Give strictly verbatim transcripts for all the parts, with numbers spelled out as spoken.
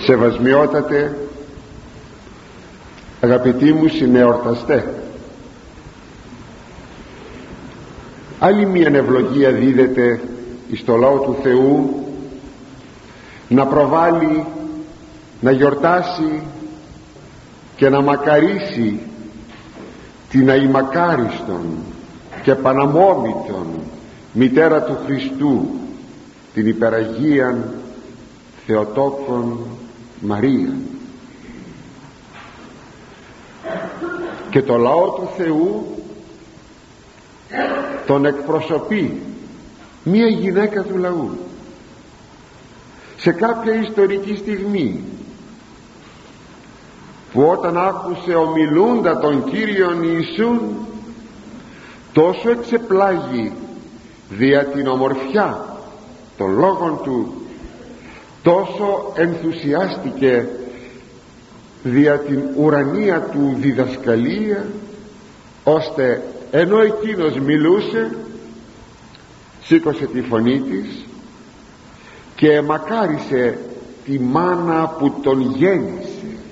Σεβασμιότατε, αγαπητοί μου συνεορταστέ, άλλη μια ευλογία δίδεται στο λαό του Θεού να προβάλλει, να γιορτάσει και να μακαρίσει την αημακάριστον και παναμόμητον μητέρα του Χριστού, την υπεραγίαν Θεοτόκον Μαρία. Και το λαό του Θεού τον εκπροσωπεί μία γυναίκα του λαού σε κάποια ιστορική στιγμή, που όταν άκουσε ομιλούντα τον Κύριον Ιησούν, τόσο εξεπλάγει δια την ομορφιά των λόγων του, τόσο ενθουσιάστηκε δια την ουρανία του διδασκαλία, ώστε ενώ εκείνος μιλούσε, σήκωσε τη φωνή της και μακάρισε τη μάνα που τον γέννησε.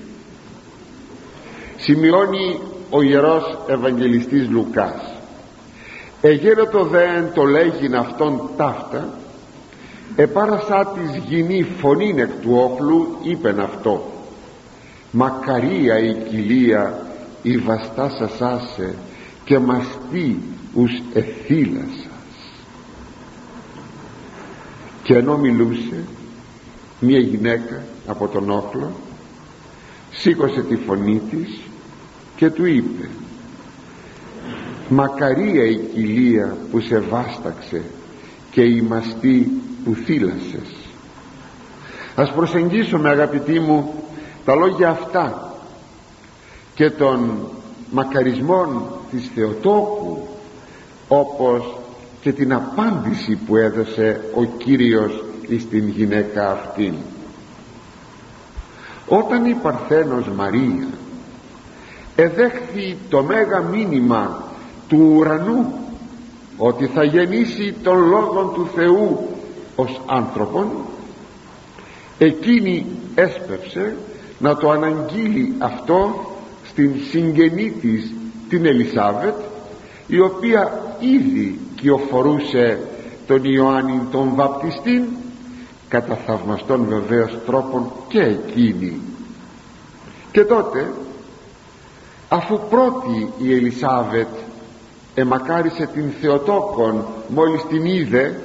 Σημειώνει ο Ιερός Ευαγγελιστής Λουκάς: εγέρετο δέν το λέγειν αυτόν ταύτα, επάρασά της γυνή φωνήν εκ του όχλου, είπεν αυτό: μακαρία η κοιλία η βαστάσασάσε και μαστή ους εθύλασας. Και ενώ μιλούσε, μια γυναίκα από τον όχλο σήκωσε τη φωνή της και του είπε: μακαρία η κοιλία που σε βάσταξε και η μαστή που θύλασες. Ας προσεγγίσουμε, αγαπητοί μου, τα λόγια αυτά και των μακαρισμών της Θεοτόκου, όπως και την απάντηση που έδωσε ο Κύριος στην γυναίκα αυτήν. Όταν η Παρθένος Μαρία εδέχθη το μέγα μήνυμα του ουρανού ότι θα γεννήσει τον Λόγον του Θεού ως άνθρωπον, εκείνη έσπευσε να το αναγγείλει αυτό στην συγγενή της, την Ελισάβετ, η οποία ήδη κυοφορούσε τον Ιωάννη τον Βαπτιστήν, κατά θαυμαστών βεβαίως τρόπων και εκείνη. Και τότε, αφού πρώτη η Ελισάβετ εμακάρισε την Θεοτόκον μόλις την είδε,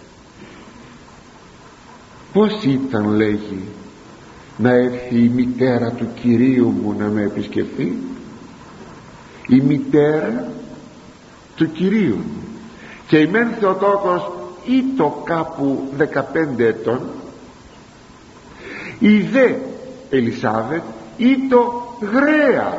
πως ήταν, λέγει, να έρθει η μητέρα του Κυρίου μου να με επισκεφθεί, η μητέρα του Κυρίου μου. Και η μεν Θεοτόκος ήτο κάπου δεκαπέντε ετών, η δε Ελισάβετ ήτο γραία,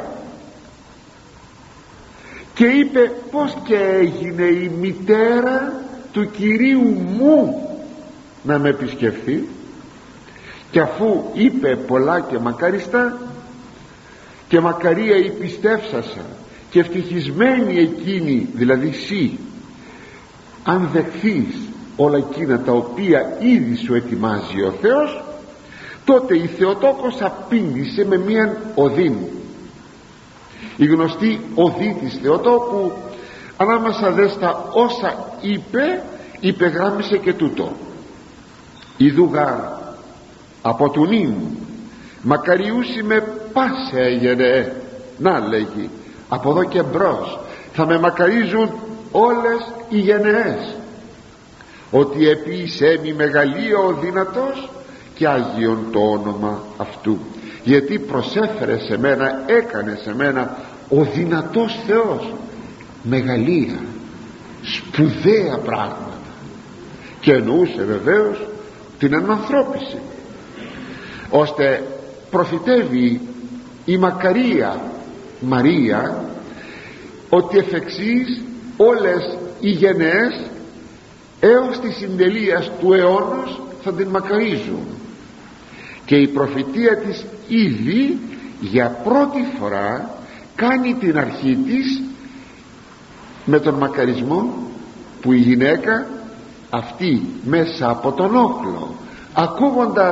και είπε: πως και έγινε η μητέρα του Κυρίου μου να με επισκεφθεί? Και αφού είπε πολλά και μακαριστά, και μακαρία η πιστεύσασα και ευτυχισμένη εκείνη, δηλαδή εσύ, αν δεχθείς όλα εκείνα τα οποία ήδη σου ετοιμάζει ο Θεός, τότε η Θεοτόκος απήντησε με μίαν οδύν. Η γνωστή οδή της Θεοτόκου, ανάμεσα δε στα όσα είπε, υπεγράμμισε και τούτο: ιδού γάρ από του νυν μακαριούσι με πάσε έγενε. Να, λέγει, από εδώ και μπρος θα με μακαρίζουν όλες οι γενεές, ότι επίησέ μη μεγαλείο ο δυνατός και άγιον το όνομα αυτού, γιατί προσέφερε σε μένα, έκανε σε μένα ο δυνατός Θεός μεγαλεία, σπουδαία πράγματα, και εννοούσε βεβαίως την ανανθρώπιση, ώστε προφητεύει η μακαρία Μαρία ότι εφ' εξής όλες οι γενναίες έως τη συντελείας του αιώνος θα την μακαρίζουν. Και η προφητεία της ήδη για πρώτη φορά κάνει την αρχή της με τον μακαρισμό, που η γυναίκα αυτή μέσα από τον όχλο, ακούγοντας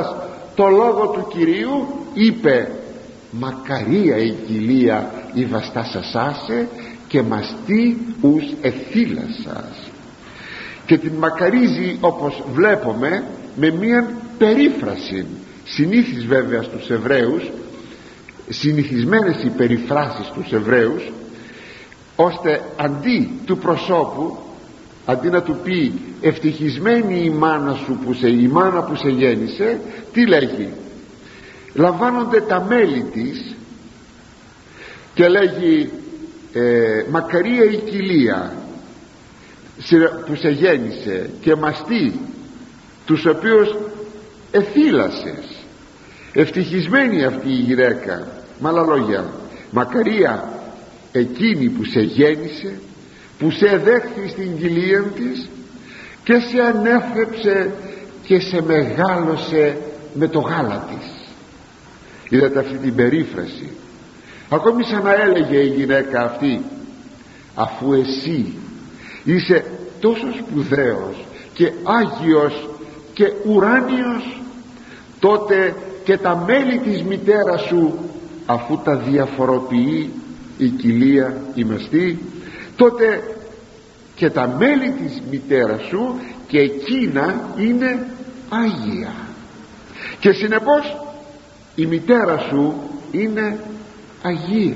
το λόγο του Κυρίου, είπε μακαρία η κοιλία η βαστάσασάσε και μαστή ους εθύλασας, και την μακαρίζει, όπως βλέπουμε, με μία περίφραση συνήθις βέβαια στους Εβραίους, συνηθισμένες οι περιφράσεις στους Εβραίους, ώστε αντί του προσώπου, αντί να του πει ευτυχισμένη η μάνα σου που σε, η μάνα που σε γέννησε, τι λέγει? Λαμβάνονται τα μέλη της και λέγει ε, μακαρία η κοιλία που σε γέννησε και μαστή τους οποίους εθύλασες. Ευτυχισμένη αυτή η γυναίκα, με άλλα λόγια, μακαρία εκείνη που σε γέννησε, που σε δέχθη στην κοιλία της και σε ανέφρεψε και σε μεγάλωσε με το γάλα της. Είδατε αυτή την περίφραση? Ακόμη σαν να έλεγε η γυναίκα αυτή, αφού εσύ είσαι τόσο σπουδαίος και άγιος και ουράνιος, τότε και τα μέλη της μητέρας σου, αφού τα διαφοροποιεί η κοιλία η μαστή, τότε και τα μέλη της μητέρας σου και εκείνα είναι άγια, και συνεπώς η μητέρα σου είναι αγία.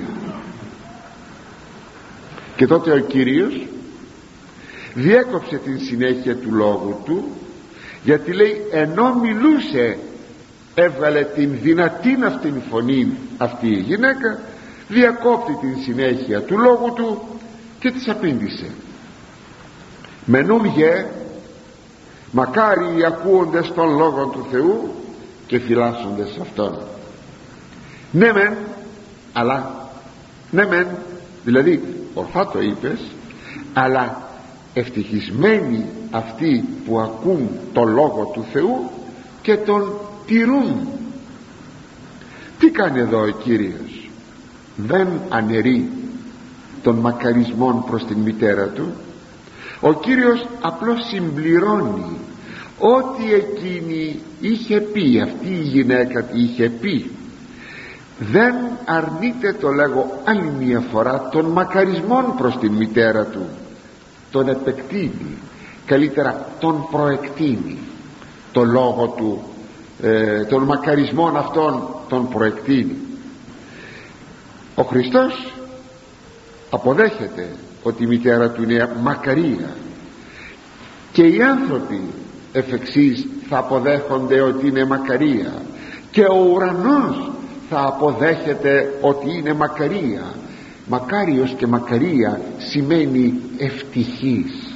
Και τότε ο Κύριος διέκοψε την συνέχεια του λόγου του, γιατί λέει, ενώ μιλούσε, έβγαλε την δυνατήν αυτήν φωνή αυτή η γυναίκα, διακόπτει την συνέχεια του λόγου του και της απήντησε, μενούμγε μακάρι οι ακούοντες των λόγων του Θεού και φυλάσσοντες αυτόν. Ναι μεν, αλλά ναι μεν, δηλαδή ορθά το είπες, αλλά ευτυχισμένοι αυτοί που ακούν το λόγο του Θεού και τον τηρούν. Τι κάνει εδώ ο Κύριος? Δεν αναιρεί των μακαρισμών προς την μητέρα του. Ο Κύριος απλώς συμπληρώνει ό,τι εκείνη είχε πει, αυτή η γυναίκα είχε πει. Δεν αρνείται, το λέγω άλλη μια φορά, των μακαρισμών προς την μητέρα του, τον επεκτείνει, καλύτερα τον προεκτείνει, το λόγο του, ε, των μακαρισμών αυτών τον προεκτείνει. Ο Χριστός αποδέχεται ότι η μητέρα του είναι μακαρία, και οι άνθρωποι εφ' εξής θα αποδέχονται ότι είναι μακαρία, και ο ουρανός θα αποδέχεται ότι είναι μακαρία. Μακάριος και μακαρία σημαίνει ευτυχής.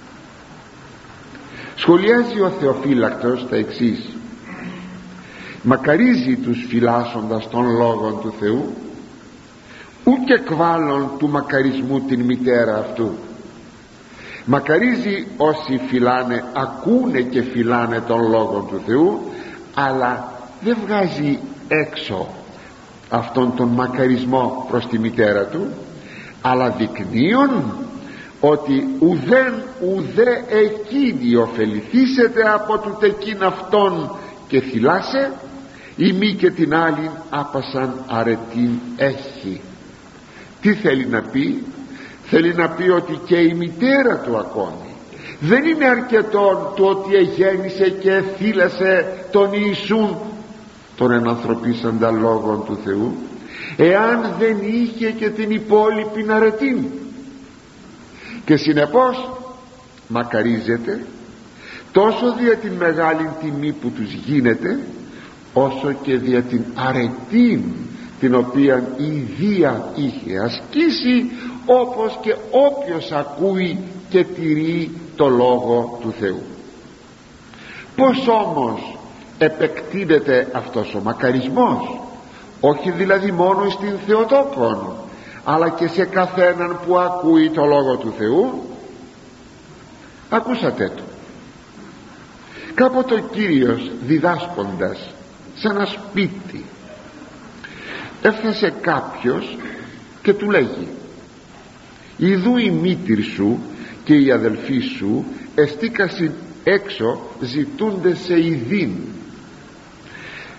Σχολιάζει ο Θεοφύλακτος τα εξής: μακαρίζει τους φυλάσσοντας των λόγων του Θεού, ούτε εκβάλλον του μακαρισμού την μητέρα αυτού. Μακαρίζει όσοι φυλάνε, ακούνε και φυλάνε των λόγων του Θεού, αλλά δεν βγάζει έξω αυτόν τον μακαρισμό προς τη μητέρα του, αλλά δεικνύουν ότι ουδέν ουδέ εκείνη ωφεληθήσεται από του τεκίν αυτόν και θυλάσε, ή μη και την άλλην άπασαν αρετήν έχει. Τι θέλει να πει? Θέλει να πει ότι και η μητέρα του ακόμη δεν είναι αρκετό το ότι εγέννησε και θύλασε τον Ιησούν, τον ενανθρωπίσαντα λόγων του Θεού, εάν δεν είχε και την υπόλοιπη αρετήν. Και συνεπώς μακαρίζεται τόσο δια την μεγάλη τιμή που τους γίνεται, όσο και δια την αρετήν την οποία η Δία είχε ασκήσει, όπως και όποιος ακούει και τηρεί το λόγο του Θεού. Πώς όμως επεκτείνεται αυτός ο μακαρισμός? Όχι δηλαδή μόνο στην Θεοτόκον, αλλά και σε καθέναν που ακούει το λόγο του Θεού. Ακούσατε το. Κάποτε ο Κύριος διδάσκοντας σε ένα σπίτι, έφτασε κάποιος και του λέγει: ιδού η μήτηρ σου και οι αδελφοί σου εστίκασιν έξω ζητούνται σε ειδήν.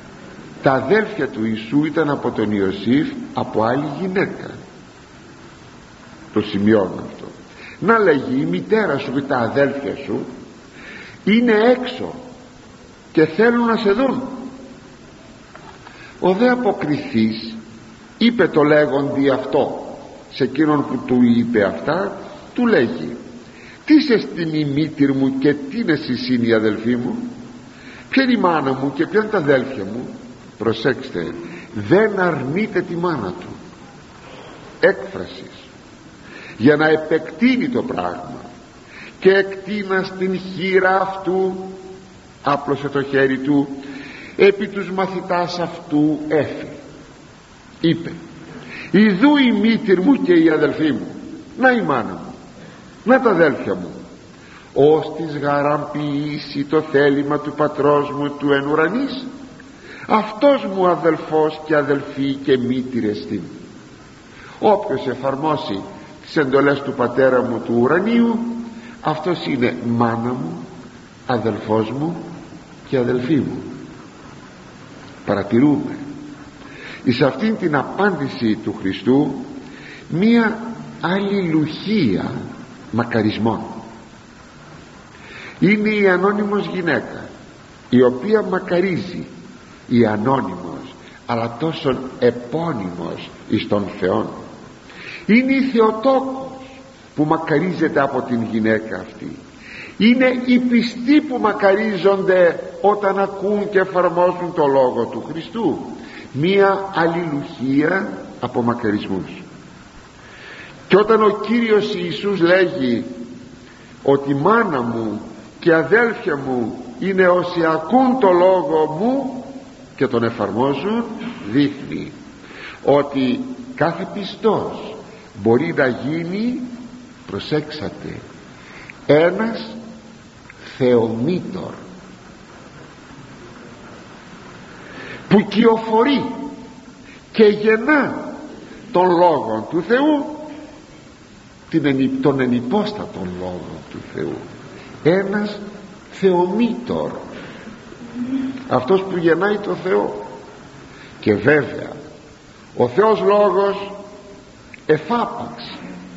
τα αδέλφια του Ιησού ήταν από τον Ιωσήφ από άλλη γυναίκα. Το σημειώνω αυτό. Να λέγει η μητέρα σου και τα αδέλφια σου είναι έξω και θέλουν να σε δουν. Ο δε αποκριθής είπε το λέγοντι αυτό σε εκείνον που του είπε αυτά, του λέγει, τι σε στην η μήτηρ μου και τι είναι εσύ η αδελφή μου, ποια είναι η μάνα μου και ποια είναι τα αδέλφια μου. Προσέξτε, δεν αρνείται τη μάνα του, έκφρασης για να επεκτείνει το πράγμα, και εκτείνα στην χείρα αυτού άπλωσε το χέρι του, επί τους μαθητάς αυτού έφη, είπε, ιδού η μήτηρ μου και η αδελφή μου, να η μάνα μου, να τα αδέλφια μου, ως της γαραμποιήσει το θέλημα του πατρός μου του εν ουρανής, αυτός μου αδελφός και αδελφή και μήτηρ εστίν. Όποιος εφαρμόσει τις εντολές του πατέρα μου του ουρανίου, αυτός είναι μάνα μου, αδελφός μου και αδελφή μου. Παρατηρούμε εις αυτήν την απάντηση του Χριστού μία αλληλουχία μακαρισμών. Είναι η ανώνυμος γυναίκα η οποία μακαρίζει, η ανώνυμος αλλά τόσον επώνυμος εις τον Θεόν. Είναι η Θεοτόκος που μακαρίζεται από την γυναίκα αυτή. Είναι οι πιστοί που μακαρίζονται όταν ακούν και εφαρμόζουν το Λόγο του Χριστού. Μία αλληλουχία από μακαρισμούς. Και όταν ο Κύριος Ιησούς λέγει ότι μάνα μου και αδέλφια μου είναι όσοι ακούν το Λόγο μου και τον εφαρμόζουν, δείχνει ότι κάθε πιστός μπορεί να γίνει, προσέξατε, ένας θεομήτωρ που κυοφορεί και γεννά τον Λόγο του Θεού, τον ενυπόστατον Λόγο του Θεού. Ένας θεομήτωρ, αυτός που γεννάει το Θεό. Και βέβαια ο Θεός Λόγος εφάπαξ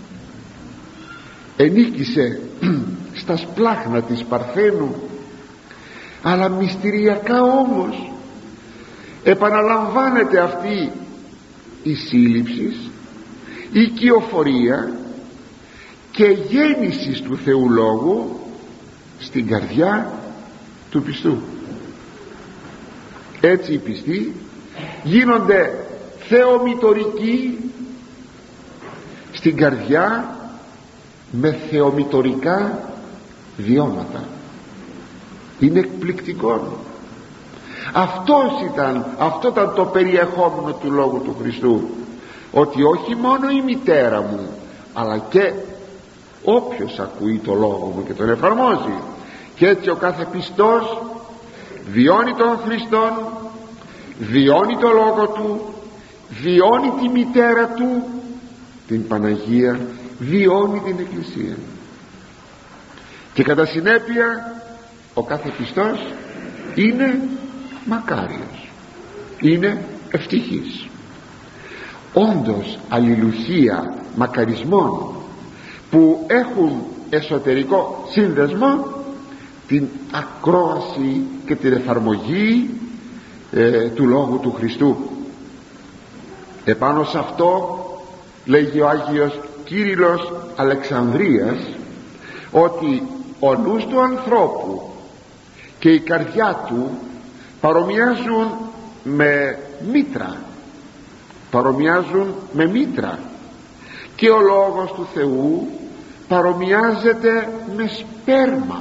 ενίκησε στα σπλάχνα της Παρθένου, αλλά μυστηριακά όμως επαναλαμβάνεται αυτή η σύλληψη, η κυοφορία και γέννηση του Θεού Λόγου στην καρδιά του πιστού. Έτσι οι πιστοί γίνονται θεομητορικοί στην καρδιά με θεομητορικά βιώματα. Είναι εκπληκτικό. Αυτός ήταν, αυτό ήταν το περιεχόμενο του Λόγου του Χριστού, ότι όχι μόνο η μητέρα μου αλλά και όποιος ακούει το Λόγο μου και τον εφαρμόζει. Και έτσι ο κάθε πιστός βιώνει τον Χριστόν, βιώνει το Λόγο του, βιώνει τη μητέρα του, την Παναγία, βιώνει την Εκκλησία. Και κατά συνέπεια ο κάθε πιστός είναι μακάριος, είναι ευτυχής. Όντως αλληλουχία μακαρισμών που έχουν εσωτερικό σύνδεσμο την ακρόαση και την εφαρμογή ε, του Λόγου του Χριστού. Επάνω σε αυτό λέγει ο Άγιος Κύριλλος Αλεξανδρίας ότι ο νους του ανθρώπου και η καρδιά του παρομοιάζουν με μήτρα, παρομοιάζουν με μήτρα, και ο Λόγος του Θεού παρομοιάζεται με σπέρμα.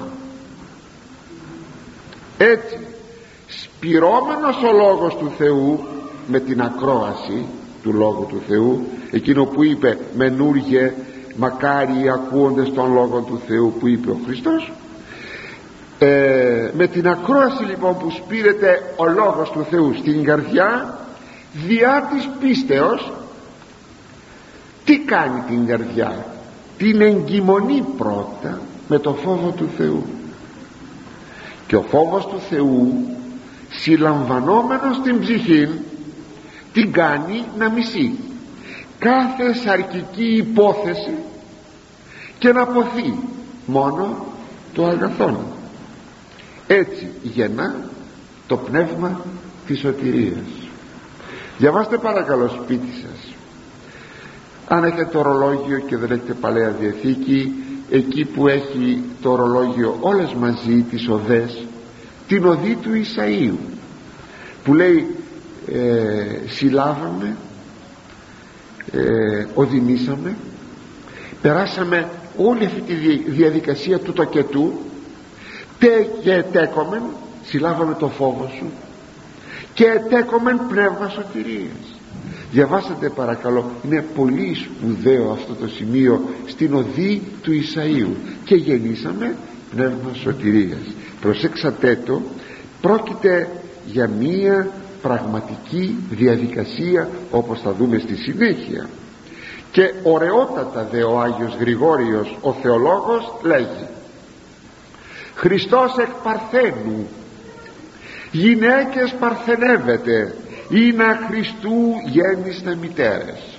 Έτσι σπυρώμενος ο Λόγος του Θεού με την ακρόαση του Λόγου του Θεού, εκείνο που είπε μενούργε μακάρι οι ακούοντες των Λόγων του Θεού που είπε ο Χριστός, ε, με την ακρόαση λοιπόν που σπείρεται ο Λόγος του Θεού στην καρδιά διά της πίστεως, τι κάνει την καρδιά? Την εγκυμονεί πρώτα με το φόβο του Θεού. Και ο φόβος του Θεού συλλαμβανόμενος την ψυχή την κάνει να μισεί κάθε σαρκική υπόθεση και να ποθεί μόνο το αγαθόν. Έτσι γεννά το πνεύμα της σωτηρίας. Διαβάστε παρακαλώ σπίτι σας, αν έχετε το ορολόγιο και δεν έχετε Παλαιά Διαθήκη, εκεί που έχει το ορολόγιο όλες μαζί τις οδές, την οδή του Ισαΐου που λέει ε, συλλάβαμε, ε, οδυνήσαμε, περάσαμε όλη αυτή τη διαδικασία του τοκετού τε και τέκομεν, συλλάβαμε το φόβο σου και τέκομεν πνεύμα σωτηρίας. Διαβάσατε παρακαλώ, είναι πολύ σπουδαίο αυτό το σημείο στην οδή του Ισαΐου, και γεννήσαμε πνεύμα σωτηρίας. Προσέξατε το, πρόκειται για μία πραγματική διαδικασία, όπως θα δούμε στη συνέχεια. Και ωραιότατα δε ο Άγιος Γρηγόριος ο θεολόγος λέγει: Χριστός εκ Παρθένου γυναίκες παρθενεύεται, είναι Χριστού γέννηστα μητέρες.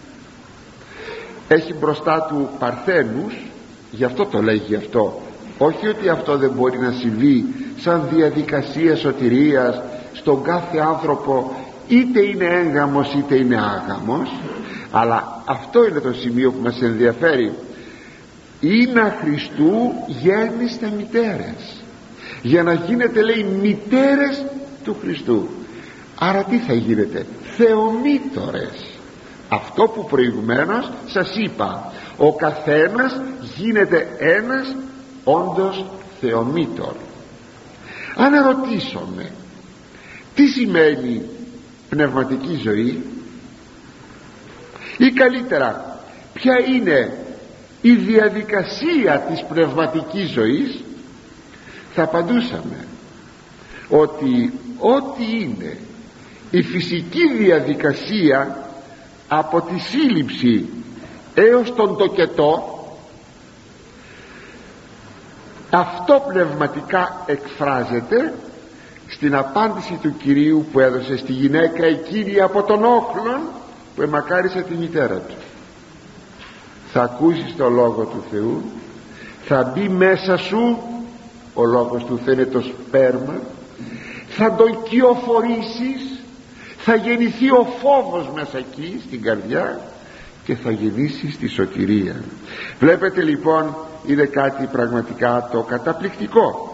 Έχει μπροστά του παρθένους, γι' αυτό το λέγει αυτό, όχι ότι αυτό δεν μπορεί να συμβεί σαν διαδικασία σωτηρίας στον κάθε άνθρωπο, είτε είναι έγγαμος είτε είναι άγαμος, αλλά αυτό είναι το σημείο που μας ενδιαφέρει. Είναι Χριστού γέννηστα μητέρες, για να γίνετε, λέει, μητέρες του Χριστού. Άρα τι θα γίνετε? Θεομήτωρες. Αυτό που προηγουμένως σας είπα, ο καθένας γίνεται ένας όντως θεομήτωρ. Αν ερωτήσουμε τι σημαίνει πνευματική ζωή, ή καλύτερα ποια είναι η διαδικασία της πνευματικής ζωής, θα απαντούσαμε ότι ό,τι είναι η φυσική διαδικασία από τη σύλληψη έως τον τοκετό, αυτό πνευματικά εκφράζεται στην απάντηση του Κυρίου που έδωσε στη γυναίκα εκείνη από τον όχλον που εμακάρισε τη μητέρα του. Θα ακούσεις το Λόγο του Θεού, θα μπει μέσα σου, ο Λόγος του Θεού είναι το σπέρμα, θα το οικειοφορήσεις, θα γεννηθεί ο φόβος μέσα εκεί στην καρδιά και θα γεννήσεις τη σωτηρία. Βλέπετε λοιπόν, είναι κάτι πραγματικά το καταπληκτικό.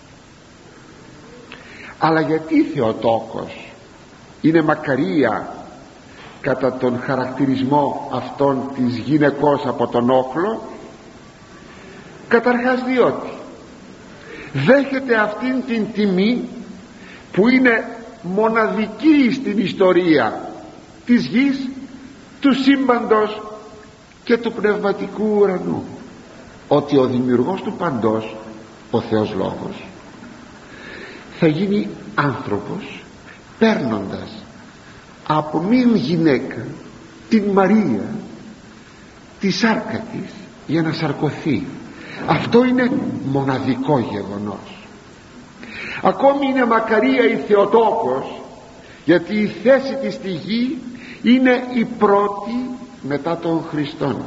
Αλλά γιατί Θεοτόκος είναι μακαρία κατά τον χαρακτηρισμό αυτών της γυναικός από τον όχλο? Καταρχάς διότι δέχεται αυτήν την τιμή που είναι μοναδική στην ιστορία της γης, του σύμπαντος και του πνευματικού ουρανού, ότι ο δημιουργός του παντός, ο Θεός Λόγος, θα γίνει άνθρωπος παίρνοντας από μία γυναίκα, την Μαρία, τη σάρκα της, για να σαρκωθεί. Αυτό είναι μοναδικό γεγονός. Ακόμη είναι μακαρία η Θεοτόκος, γιατί η θέση της στη γη είναι η πρώτη μετά τον Χριστόν.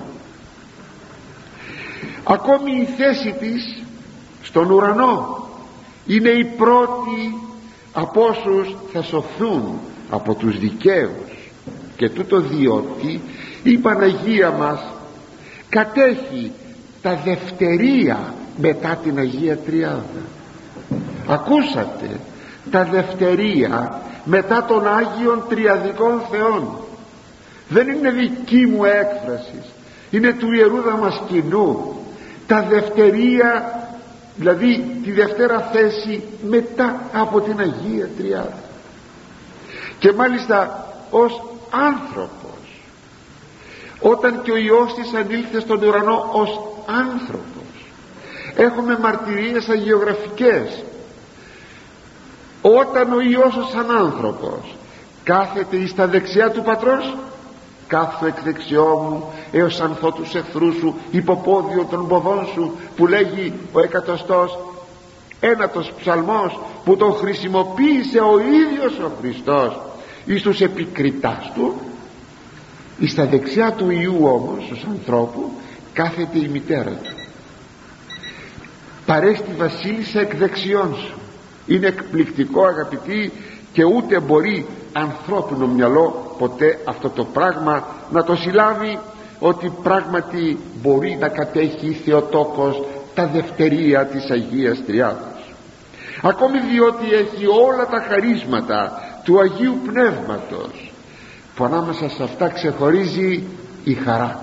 Ακόμη η θέση της στον ουρανό είναι η πρώτη από όσους θα σωθούν από τους δικαίους. Και τούτο διότι η Παναγία μας κατέχει τα δευτερία μετά την Αγία Τριάδα. Ακούσατε, τα δευτερία μετά των Άγιων Τριαδικών Θεών. Δεν είναι δική μου έκφραση, είναι του Ιερού Δαμασκηνού. Τα δευτερία, δηλαδή τη δευτέρα θέση μετά από την Αγία Τριάδα. Και μάλιστα ως άνθρωπος, όταν και ο Υιός της ανήλθε στον ουρανό ως άνθρωπος, έχουμε μαρτυρίες αγιογραφικές. Όταν ο Υιός ως σαν άνθρωπος κάθεται εις τα δεξιά του Πατρός, κάθω εκ δεξιό μου έως ανθώ τους εχθρούς σου, υποπόδιο των ποδών σου, που λέγει ο εκατοστός ένατος ψαλμός που τον χρησιμοποίησε ο ίδιος ο Χριστός εις τους επικριτάς του. Εις τα δεξιά του Ιού όμως ως ανθρώπου κάθεται η μητέρα του. παρέστη βασίλισσα εκ δεξιών σου. Είναι εκπληκτικό, αγαπητοί, και ούτε μπορεί ανθρώπινο μυαλό ποτέ αυτό το πράγμα να το συλλάβει, ότι πράγματι μπορεί να κατέχει η Θεοτόκος τα δευτερία της Αγίας Τριάδος, ακόμη διότι έχει όλα τα χαρίσματα του Αγίου Πνεύματος, που ανάμεσα σε αυτά ξεχωρίζει η χαρά.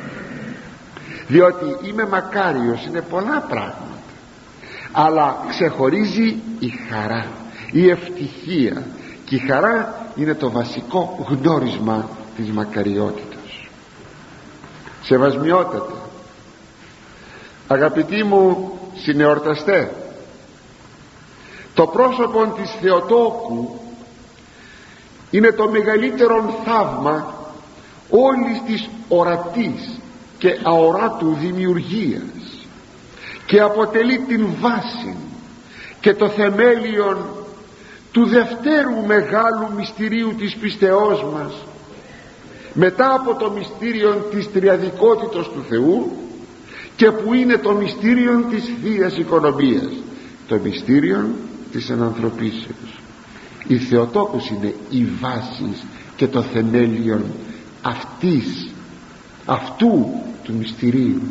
Διότι είμαι μακάριος, είναι πολλά πράγματα, αλλά ξεχωρίζει η χαρά, η ευτυχία, και η χαρά είναι το βασικό γνώρισμα της μακαριότητας. Σεβασμιότατε, αγαπητοί μου συνεορταστέ, το πρόσωπο της Θεοτόκου είναι το μεγαλύτερο θαύμα όλης της ορατής και αοράτου δημιουργίας, και αποτελεί την βάση και το θεμέλιον του δευτέρου μεγάλου μυστηρίου της πιστεώς μας, μετά από το μυστήριο της τριαδικότητος του Θεού, και που είναι το μυστήριο της Θείας Οικονομίας, το μυστήριο της ενανθρωπίσεως. Η Θεοτόκος είναι η βάση και το θεμέλιον αυτής, αυτού του μυστηρίου.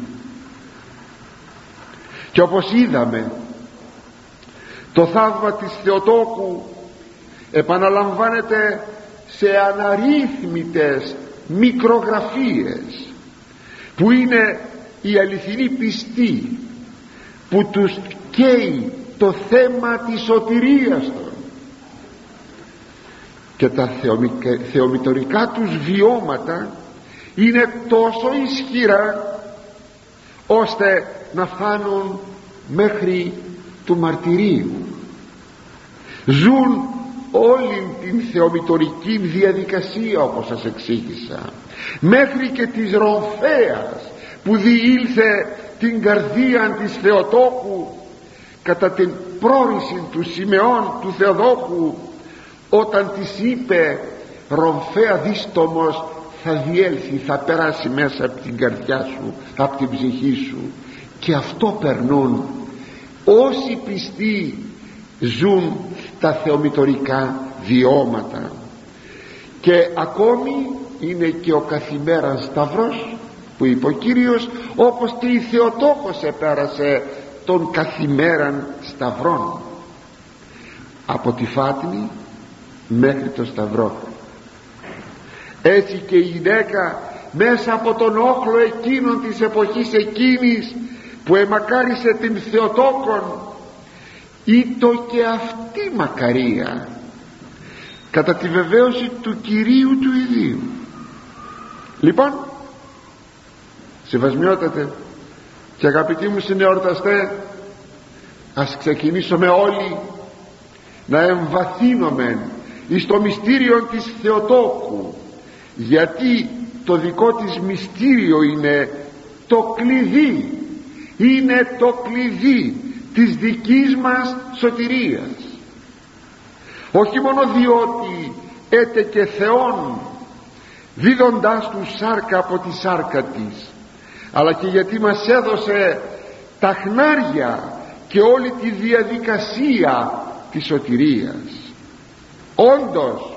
Και όπως είδαμε, το θαύμα της Θεοτόκου επαναλαμβάνεται σε αναρρύθμιτες μικρογραφίες, που είναι η αληθινή πιστή που τους καίει το θέμα της σωτηρίας των, και τα θεομητορικά τους βιώματα είναι τόσο ισχυρά ώστε να φτάνουν μέχρι του μαρτυρίου. Ζουν όλη την θεομητορική διαδικασία, όπως σας εξήγησα, μέχρι και της ρομφέας που διήλθε την καρδία της Θεοτόκου κατά την πρόρηση του Σιμεών του Θεοδόκου, όταν της είπε: ρομφέα δίστομος θα διέλθει, θα περάσει μέσα από την καρδιά σου, από την ψυχή σου. Και αυτό περνούν όσοι πιστοί ζουν τα θεομητορικά βιώματα. Και ακόμη είναι και ο καθημέραν σταυρός που είπε ο Κύριος, όπως και η Θεοτόκος επέρασε τον καθημέραν σταυρόν, από τη Φάτνη μέχρι το σταυρό. Έτσι και η γυναίκα μέσα από τον όχλο εκείνων της εποχής εκείνης που εμακάρισε την Θεοτόκον, ήτο και αυτή μακαρία κατά τη βεβαίωση του Κυρίου του Ιδίου. Λοιπόν, σεβασμιότατε και αγαπητοί μου συνεορταστέ, ας ξεκινήσουμε όλοι να εμβαθύνουμε εις το μυστήριο της Θεοτόκου, γιατί το δικό της μυστήριο είναι το κλειδί, είναι το κλειδί της δικής μας σωτηρίας. Όχι μόνο διότι έτεκε Θεόν δίδοντάς του σάρκα από τη σάρκα της, αλλά και γιατί μας έδωσε τα χνάρια και όλη τη διαδικασία της σωτηρίας. Όντως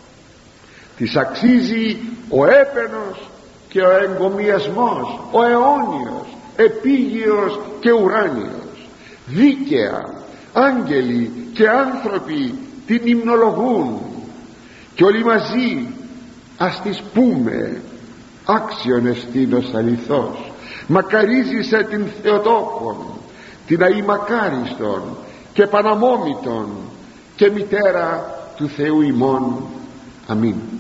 της αξίζει ο έπαινος και ο εγκομιασμός, ο αιώνιος, επίγειος και ουράνιος. Δίκαια άγγελοι και άνθρωποι την υμνολογούν, και όλοι μαζί ας τις πούμε: άξιον εστίνος αληθώς, μακαρίζησε την Θεοτόκον, την αημακάριστον και παναμόμητον και μητέρα του Θεού ημών. Αμήν.